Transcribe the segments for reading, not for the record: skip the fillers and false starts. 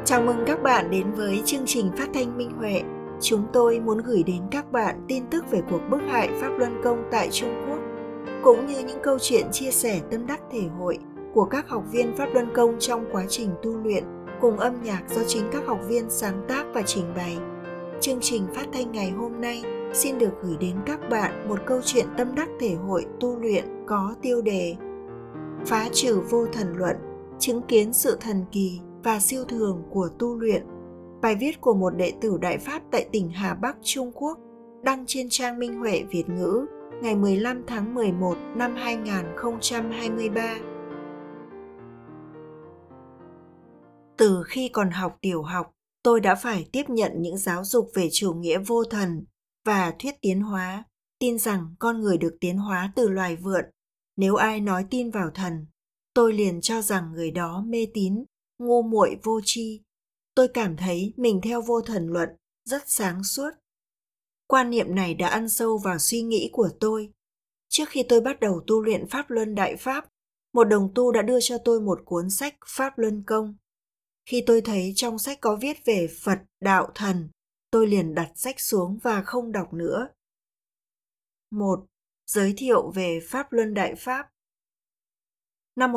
Chào mừng các bạn đến với chương trình phát thanh Minh Huệ. Chúng tôi muốn gửi đến các bạn tin tức về cuộc bức hại Pháp Luân Công tại Trung Quốc, cũng như những câu chuyện chia sẻ tâm đắc thể hội của các học viên Pháp Luân Công trong quá trình tu luyện, cùng âm nhạc do chính các học viên sáng tác và trình bày. Chương trình phát thanh ngày hôm nay xin được gửi đến các bạn một câu chuyện tâm đắc thể hội tu luyện có tiêu đề Phá trừ vô thần luận, chứng kiến sự thần kỳ và siêu thường của tu luyện. Bài viết của một đệ tử Đại Pháp tại tỉnh Hà Bắc, Trung Quốc, đăng trên trang Minh Huệ Việt ngữ ngày 15 tháng 11 năm 2023. Từ khi còn học tiểu học, tôi đã phải tiếp nhận những giáo dục về chủ nghĩa vô thần và thuyết tiến hóa, tin rằng con người được tiến hóa từ loài vượn. Nếu ai nói tin vào thần, tôi liền cho rằng người đó mê tín, ngu muội vô tri. Tôi cảm thấy mình theo vô thần luận rất sáng suốt. Quan niệm này đã ăn sâu vào suy nghĩ của tôi. Trước khi tôi bắt đầu tu luyện Pháp Luân Đại Pháp, một đồng tu đã đưa cho tôi một cuốn sách Pháp Luân Công. Khi tôi thấy trong sách có viết về Phật, Đạo, Thần, tôi liền đặt sách xuống và không đọc nữa. 1. Giới thiệu về Pháp Luân Đại Pháp. Năm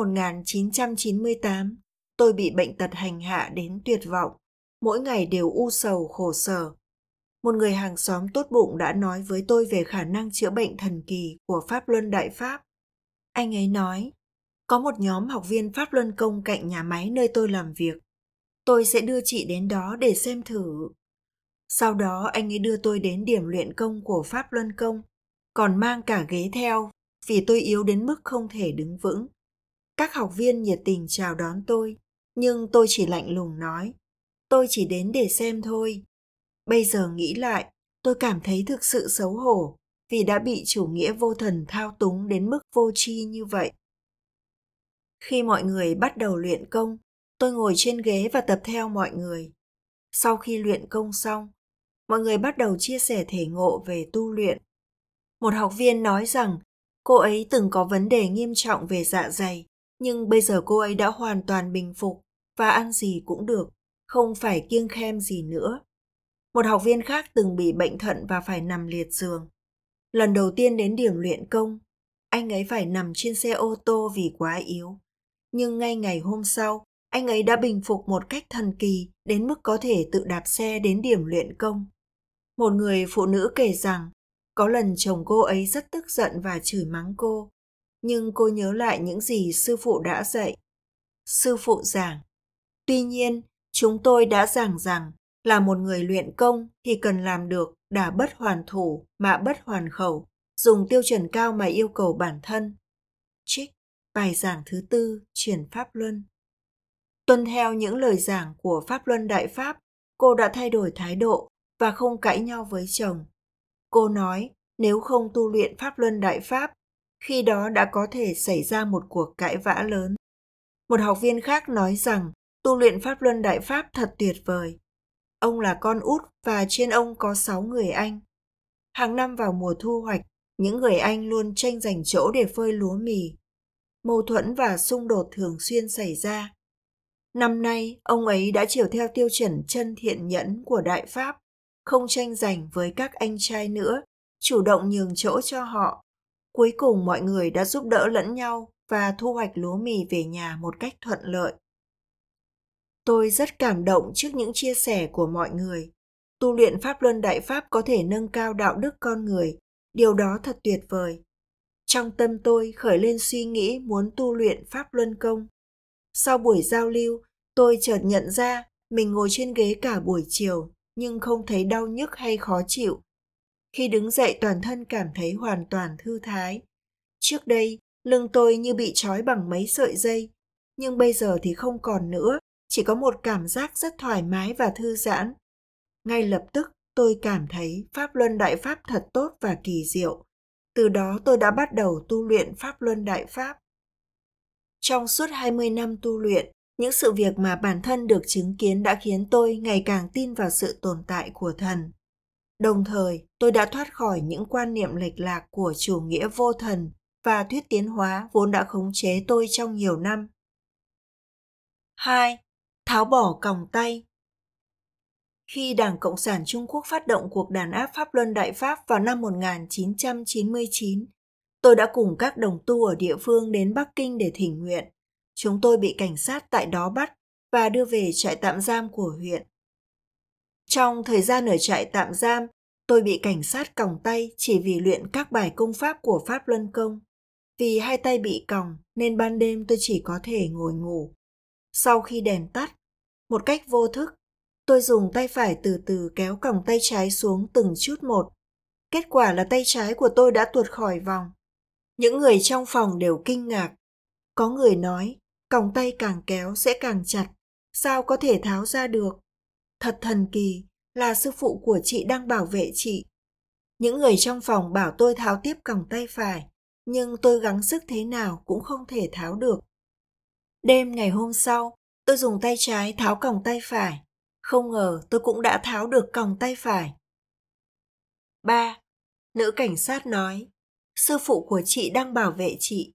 1998, tôi bị bệnh tật hành hạ đến tuyệt vọng, mỗi ngày đều u sầu khổ sở. Một người hàng xóm tốt bụng đã nói với tôi về khả năng chữa bệnh thần kỳ của Pháp Luân Đại Pháp. Anh ấy nói, có một nhóm học viên Pháp Luân Công cạnh nhà máy nơi tôi làm việc. Tôi sẽ đưa chị đến đó để xem thử. Sau đó anh ấy đưa tôi đến điểm luyện công của Pháp Luân Công, còn mang cả ghế theo vì tôi yếu đến mức không thể đứng vững. Các học viên nhiệt tình chào đón tôi, nhưng tôi chỉ lạnh lùng nói, tôi chỉ đến để xem thôi. Bây giờ nghĩ lại, tôi cảm thấy thực sự xấu hổ vì đã bị chủ nghĩa vô thần thao túng đến mức vô tri như vậy. Khi mọi người bắt đầu luyện công, tôi ngồi trên ghế và tập theo mọi người. Sau khi luyện công xong, mọi người bắt đầu chia sẻ thể ngộ về tu luyện. Một học viên nói rằng cô ấy từng có vấn đề nghiêm trọng về dạ dày, nhưng bây giờ cô ấy đã hoàn toàn bình phục và ăn gì cũng được, không phải kiêng khem gì nữa. Một học viên khác từng bị bệnh thận và phải nằm liệt giường. Lần đầu tiên đến điểm luyện công, anh ấy phải nằm trên xe ô tô vì quá yếu. Nhưng ngay ngày hôm sau, anh ấy đã bình phục một cách thần kỳ đến mức có thể tự đạp xe đến điểm luyện công. Một người phụ nữ kể rằng, có lần chồng cô ấy rất tức giận và chửi mắng cô, nhưng cô nhớ lại những gì sư phụ đã dạy. Sư phụ giảng, tuy nhiên, chúng tôi đã giảng rằng là một người luyện công thì cần làm được đả bất hoàn thủ, mạ bất hoàn khẩu, dùng tiêu chuẩn cao mà yêu cầu bản thân. Trích, bài giảng thứ 4, chuyển Pháp Luân. Tuân theo những lời giảng của Pháp Luân Đại Pháp, cô đã thay đổi thái độ và không cãi nhau với chồng. Cô nói, nếu không tu luyện Pháp Luân Đại Pháp, khi đó đã có thể xảy ra một cuộc cãi vã lớn. Một học viên khác nói rằng tu luyện Pháp Luân Đại Pháp thật tuyệt vời. Ông là con út và trên ông có 6 người anh. Hàng năm vào mùa thu hoạch, những người anh luôn tranh giành chỗ để phơi lúa mì. Mâu thuẫn và xung đột thường xuyên xảy ra. Năm nay, ông ấy đã chiều theo tiêu chuẩn chân thiện nhẫn của Đại Pháp, không tranh giành với các anh trai nữa, chủ động nhường chỗ cho họ. Cuối cùng mọi người đã giúp đỡ lẫn nhau và thu hoạch lúa mì về nhà một cách thuận lợi. Tôi rất cảm động trước những chia sẻ của mọi người. Tu luyện Pháp Luân Đại Pháp có thể nâng cao đạo đức con người, điều đó thật tuyệt vời. Trong tâm tôi khởi lên suy nghĩ muốn tu luyện Pháp Luân Công. Sau buổi giao lưu, tôi chợt nhận ra mình ngồi trên ghế cả buổi chiều nhưng không thấy đau nhức hay khó chịu. Khi đứng dậy toàn thân cảm thấy hoàn toàn thư thái. Trước đây, lưng tôi như bị trói bằng mấy sợi dây, nhưng bây giờ thì không còn nữa, chỉ có một cảm giác rất thoải mái và thư giãn. Ngay lập tức, tôi cảm thấy Pháp Luân Đại Pháp thật tốt và kỳ diệu. Từ đó tôi đã bắt đầu tu luyện Pháp Luân Đại Pháp. Trong suốt 20 năm tu luyện, những sự việc mà bản thân được chứng kiến đã khiến tôi ngày càng tin vào sự tồn tại của thần. Đồng thời, tôi đã thoát khỏi những quan niệm lệch lạc của chủ nghĩa vô thần và thuyết tiến hóa vốn đã khống chế tôi trong nhiều năm. 2. Tháo bỏ còng tay. Khi Đảng Cộng sản Trung Quốc phát động cuộc đàn áp Pháp Luân Đại Pháp vào năm 1999, tôi đã cùng các đồng tu ở địa phương đến Bắc Kinh để thỉnh nguyện. Chúng tôi bị cảnh sát tại đó bắt và đưa về trại tạm giam của huyện. Trong thời gian ở trại tạm giam, tôi bị cảnh sát còng tay chỉ vì luyện các bài công pháp của Pháp Luân Công. Vì hai tay bị còng nên ban đêm tôi chỉ có thể ngồi ngủ. Sau khi đèn tắt, một cách vô thức, tôi dùng tay phải từ từ kéo còng tay trái xuống từng chút một. Kết quả là tay trái của tôi đã tuột khỏi vòng. Những người trong phòng đều kinh ngạc. Có người nói, còng tay càng kéo sẽ càng chặt, sao có thể tháo ra được? Thật thần kỳ, là sư phụ của chị đang bảo vệ chị. Những người trong phòng bảo tôi tháo tiếp còng tay phải, nhưng tôi gắng sức thế nào cũng không thể tháo được. Đêm ngày hôm sau, tôi dùng tay trái tháo còng tay phải. Không ngờ tôi cũng đã tháo được còng tay phải. 3. Nữ cảnh sát nói, sư phụ của chị đang bảo vệ chị.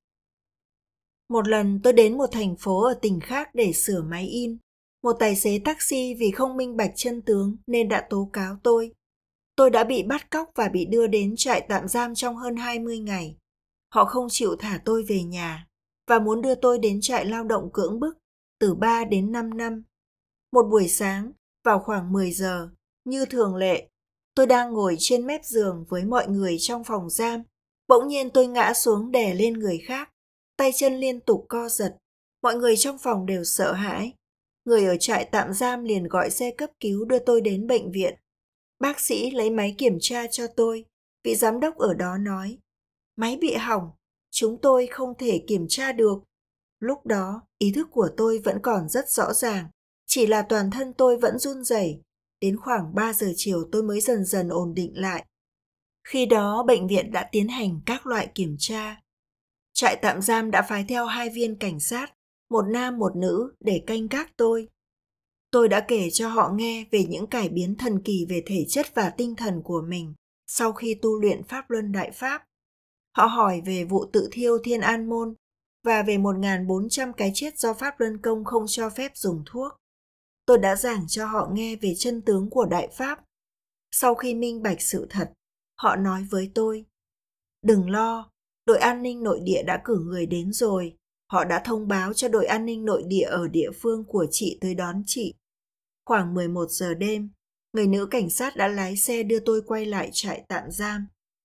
Một lần tôi đến một thành phố ở tỉnh khác để sửa máy in. Một tài xế taxi vì không minh bạch chân tướng nên đã tố cáo tôi. Tôi đã bị bắt cóc và bị đưa đến trại tạm giam trong hơn 20 ngày. Họ không chịu thả tôi về nhà và muốn đưa tôi đến trại lao động cưỡng bức từ 3 đến 5 năm. Một buổi sáng, vào khoảng 10 giờ, như thường lệ, tôi đang ngồi trên mép giường với mọi người trong phòng giam. Bỗng nhiên tôi ngã xuống đè lên người khác, tay chân liên tục co giật. Mọi người trong phòng đều sợ hãi. Người ở trại tạm giam liền gọi xe cấp cứu đưa tôi đến bệnh viện. Bác sĩ lấy máy kiểm tra cho tôi. Vị giám đốc ở đó nói, máy bị hỏng, chúng tôi không thể kiểm tra được. Lúc đó, ý thức của tôi vẫn còn rất rõ ràng, chỉ là toàn thân tôi vẫn run rẩy. Đến khoảng 3 giờ chiều tôi mới dần dần ổn định lại. Khi đó, bệnh viện đã tiến hành các loại kiểm tra. Trại tạm giam đã phái theo 2 viên cảnh sát, một nam một nữ để canh gác tôi. Tôi đã kể cho họ nghe về những cải biến thần kỳ về thể chất và tinh thần của mình sau khi tu luyện Pháp Luân Đại Pháp. Họ hỏi về vụ tự thiêu Thiên An Môn và về 1.400 cái chết do Pháp Luân Công không cho phép dùng thuốc. Tôi đã giảng cho họ nghe về chân tướng của Đại Pháp. Sau khi minh bạch sự thật, họ nói với tôi, đừng lo, đội an ninh nội địa đã cử người đến rồi. Họ đã thông báo cho đội an ninh nội địa ở địa phương của chị tới đón chị. Khoảng 11 giờ đêm, người nữ cảnh sát đã lái xe đưa tôi quay lại trại tạm giam.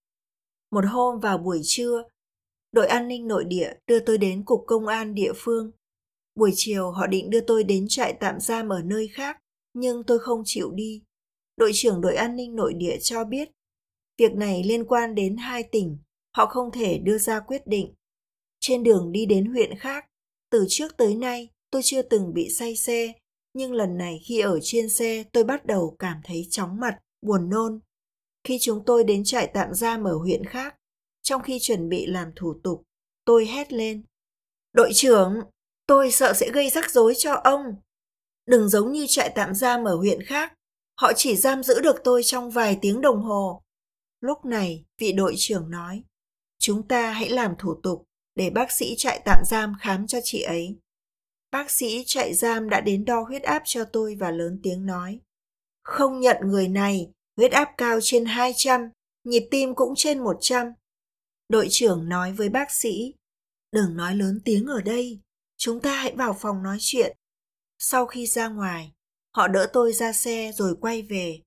Một hôm vào buổi trưa, đội an ninh nội địa đưa tôi đến cục công an địa phương. Buổi chiều họ định đưa tôi đến trại tạm giam ở nơi khác, nhưng tôi không chịu đi. Đội trưởng đội an ninh nội địa cho biết, việc này liên quan đến 2 tỉnh, họ không thể đưa ra quyết định. Trên đường đi đến huyện khác, từ trước tới nay tôi chưa từng bị say xe, nhưng lần này khi ở trên xe tôi bắt đầu cảm thấy chóng mặt, buồn nôn. Khi chúng tôi đến trại tạm giam ở huyện khác, trong khi chuẩn bị làm thủ tục, tôi hét lên, đội trưởng, tôi sợ sẽ gây rắc rối cho ông. Đừng giống như trại tạm giam ở huyện khác, họ chỉ giam giữ được tôi trong vài tiếng đồng hồ. Lúc này, vị đội trưởng nói, chúng ta hãy làm thủ tục để bác sĩ trại tạm giam khám cho chị ấy. Bác sĩ trại giam đã đến đo huyết áp cho tôi và lớn tiếng nói, không nhận người này, huyết áp cao trên 200, nhịp tim cũng trên 100. Đội trưởng nói với bác sĩ, đừng nói lớn tiếng ở đây, chúng ta hãy vào phòng nói chuyện. Sau khi ra ngoài, họ đỡ tôi ra xe rồi quay về.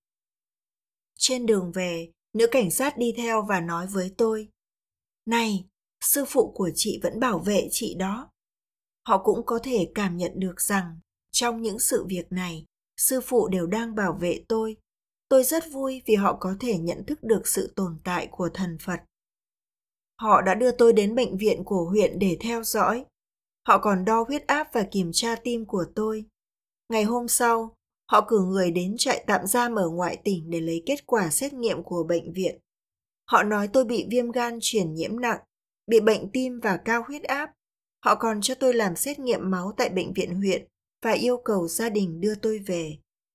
Trên đường về, nữ cảnh sát đi theo và nói với tôi, này, sư phụ của chị vẫn bảo vệ chị đó. Họ cũng có thể cảm nhận được rằng trong những sự việc này, sư phụ đều đang bảo vệ tôi. Tôi rất vui vì họ có thể nhận thức được sự tồn tại của thần Phật. Họ đã đưa tôi đến bệnh viện của huyện để theo dõi. Họ còn đo huyết áp và kiểm tra tim của tôi. Ngày hôm sau, họ cử người đến trại tạm giam ở ngoại tỉnh để lấy kết quả xét nghiệm của bệnh viện. Họ nói tôi bị viêm gan truyền nhiễm nặng, bị bệnh tim và cao huyết áp. Họ còn cho tôi làm xét nghiệm máu tại bệnh viện huyện và yêu cầu gia đình đưa tôi về.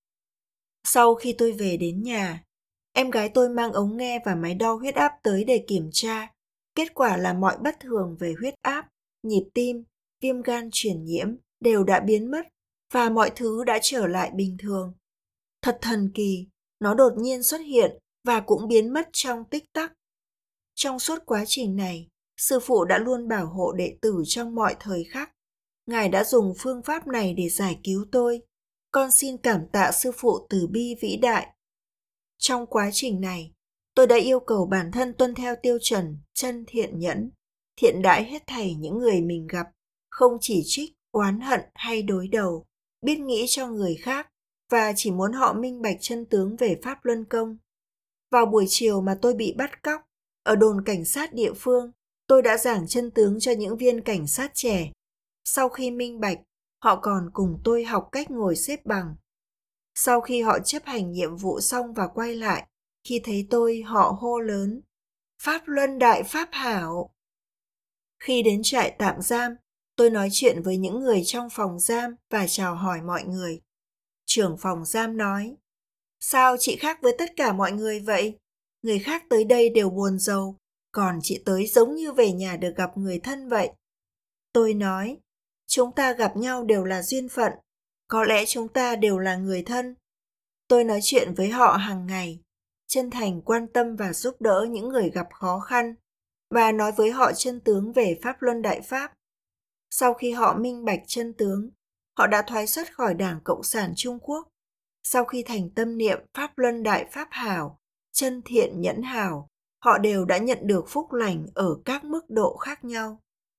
Sau khi tôi về đến nhà, em gái tôi mang ống nghe và máy đo huyết áp tới để kiểm tra. Kết quả là mọi bất thường về huyết áp, nhịp tim, viêm gan truyền nhiễm đều đã biến mất. và mọi thứ đã trở lại bình thường. Thật thần kỳ, nó đột nhiên xuất hiện và cũng biến mất trong tích tắc. Trong suốt quá trình này, sư phụ đã luôn bảo hộ đệ tử trong mọi thời khắc. Ngài đã dùng phương pháp này để giải cứu tôi. Con xin cảm tạ sư phụ từ bi vĩ đại. Trong quá trình này, tôi đã yêu cầu bản thân tuân theo tiêu chuẩn chân thiện nhẫn, thiện đãi hết thảy những người mình gặp, không chỉ trích, oán hận hay đối đầu, biết nghĩ cho người khác và chỉ muốn họ minh bạch chân tướng về Pháp Luân Công. Vào buổi chiều mà tôi bị bắt cóc, ở đồn cảnh sát địa phương, tôi đã giảng chân tướng cho những viên cảnh sát trẻ. Sau khi minh bạch, họ còn cùng tôi học cách ngồi xếp bằng. Sau khi họ chấp hành nhiệm vụ xong và quay lại, khi thấy tôi, họ hô lớn: Pháp Luân Đại Pháp Hảo! Khi đến trại tạm giam, tôi nói chuyện với những người trong phòng giam và chào hỏi mọi người. Trưởng phòng giam nói: Sao chị khác với tất cả mọi người vậy? Người khác tới đây đều buồn rầu, còn chị tới giống như về nhà được gặp người thân vậy. Tôi nói: Chúng ta gặp nhau đều là duyên phận, có lẽ chúng ta đều là người thân. Tôi nói chuyện với họ hàng ngày, chân thành quan tâm và giúp đỡ những người gặp khó khăn, và nói với họ chân tướng về Pháp Luân Đại Pháp. Sau khi họ minh bạch chân tướng, họ đã thoái xuất khỏi Đảng Cộng sản Trung Quốc. Sau khi thành tâm niệm Pháp Luân Đại Pháp Hảo, chân thiện nhẫn hảo, họ đều đã nhận được phúc lành ở các mức độ khác nhau.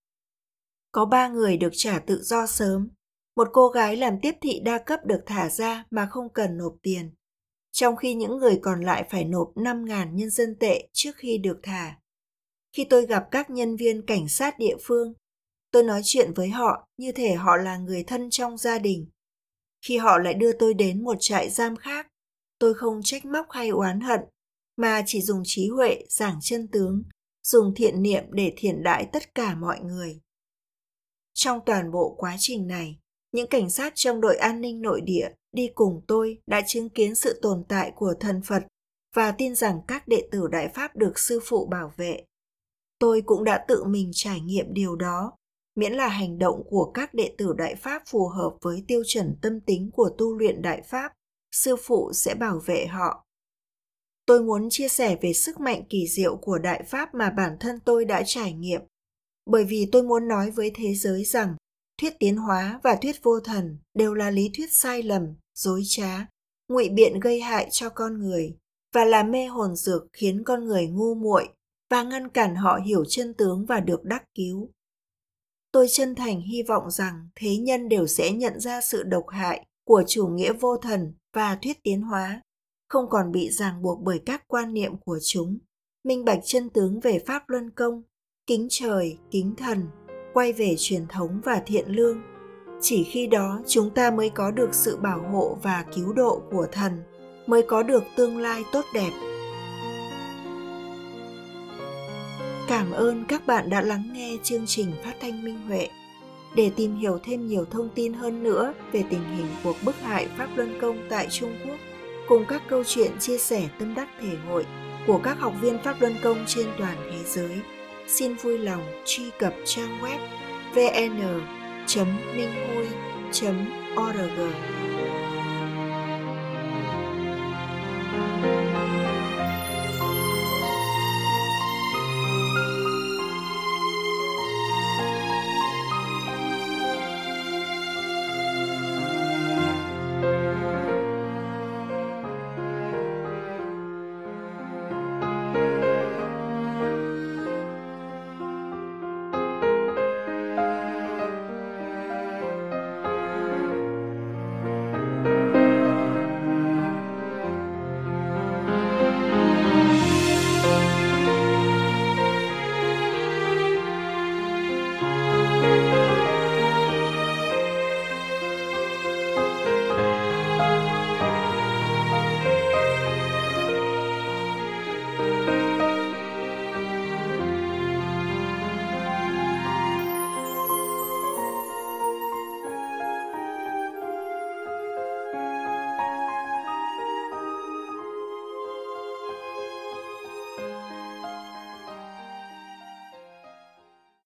Có 3 người được trả tự do sớm. Một cô gái làm tiếp thị đa cấp được thả ra mà không cần nộp tiền, trong khi những người còn lại phải nộp 5.000 nhân dân tệ trước khi được thả. Khi tôi gặp các nhân viên cảnh sát địa phương, tôi nói chuyện với họ như thể họ là người thân trong gia đình. Khi họ lại đưa tôi đến một trại giam khác, tôi không trách móc hay oán hận, mà chỉ dùng trí huệ giảng chân tướng, dùng thiện niệm để thiện đãi tất cả mọi người. Trong toàn bộ quá trình này, những cảnh sát trong đội an ninh nội địa đi cùng tôi đã chứng kiến sự tồn tại của thần Phật và tin rằng các đệ tử Đại Pháp được sư phụ bảo vệ. Tôi cũng đã tự mình trải nghiệm điều đó, miễn là hành động của các đệ tử Đại Pháp phù hợp với tiêu chuẩn tâm tính của tu luyện Đại Pháp, sư phụ sẽ bảo vệ họ. Tôi muốn chia sẻ về sức mạnh kỳ diệu của Đại Pháp mà bản thân tôi đã trải nghiệm, bởi vì tôi muốn nói với thế giới rằng thuyết tiến hóa và thuyết vô thần đều là lý thuyết sai lầm, dối trá, ngụy biện gây hại cho con người và là mê hồn dược khiến con người ngu muội và ngăn cản họ hiểu chân tướng và được đắc cứu. Tôi chân thành hy vọng rằng thế nhân đều sẽ nhận ra sự độc hại của chủ nghĩa vô thần và thuyết tiến hóa, không còn bị ràng buộc bởi các quan niệm của chúng, minh bạch chân tướng về Pháp Luân Công, kính trời, kính thần, quay về truyền thống và thiện lương. Chỉ khi đó chúng ta mới có được sự bảo hộ và cứu độ của thần, mới có được tương lai tốt đẹp. Cảm ơn các bạn đã lắng nghe chương trình phát thanh Minh Huệ. Để tìm hiểu thêm nhiều thông tin hơn nữa về tình hình cuộc bức hại Pháp Luân Công tại Trung Quốc, cùng các câu chuyện chia sẻ tâm đắc thể hội của các học viên Pháp Luân Công trên toàn thế giới, xin vui lòng truy cập trang web vn.minhui.org.